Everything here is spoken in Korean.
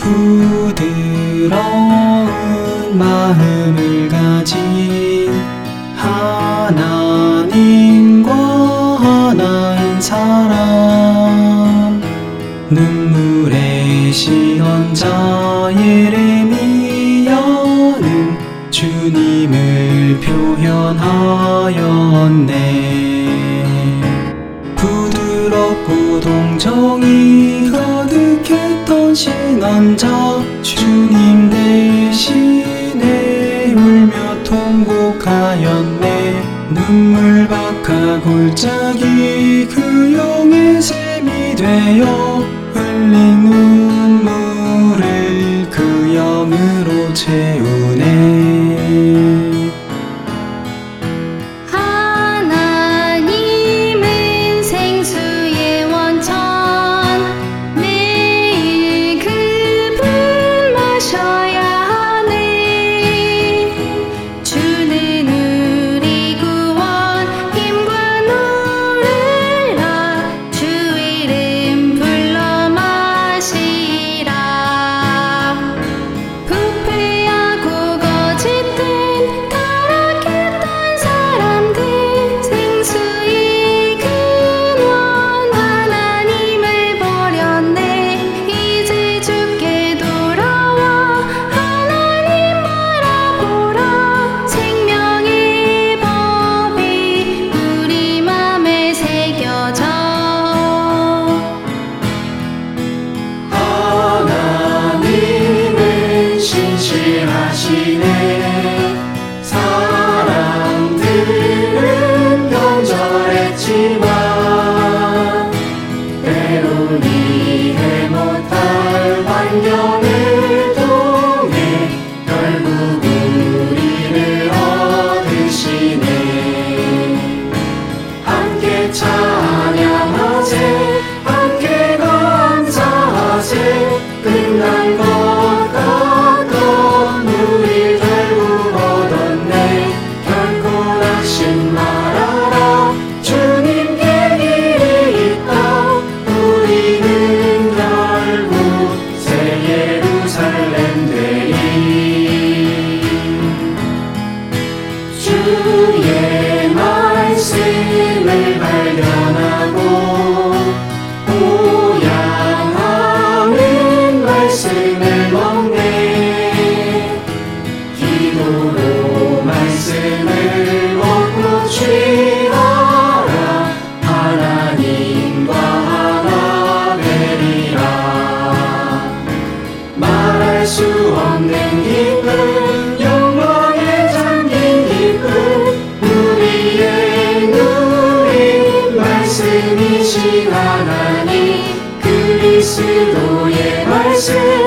부드러운 마음을 가진 하나님과 하나인 사람, 눈물의 시언자 예레미야는 주님을 표현하였네. 부드럽고 동정이 가득했던 신앙자, 주님 대신에 울며 통곡하였네. 눈물박하 골짜기 그 영의 샘이 되어 흘린 눈물을 그 영으로 채우네. 하나님은 생수의 원천, 매일 그분 마셔야 하네. 주는 우리 구원, 힘과 노래라. 주 이름 불러 마시라. 부패하고 거짓된 타락했던 사람들, 생수의 근원 하나님을 버렸네. 이제 주께 돌아와 하나님 바라보라. 생명의 법이 우리 맘에 새겨져. 하나님은 신실하시네. 사람들은 변절했지만 때론 이해 못할 환경을 통해 결국 우리를 얻으시네. 함께 찬양하세, 함께 감사하세. 끝난 것 같던 우리 결국 얻었네. 결코 낙심 말아라, 주님께 길이 있다. 우리는 결국 새 예루살렘 되리. 주의 말씀을 발견하고 보양하는 말씀을 먹네. 기도로 말씀을 먹고 취하라. 하나님과 하나 되리라. 말할 수 없는 기쁨, 영광에 잠긴 기쁨, 우리의 누린 말씀이신 하나님, 그리스도의 말씀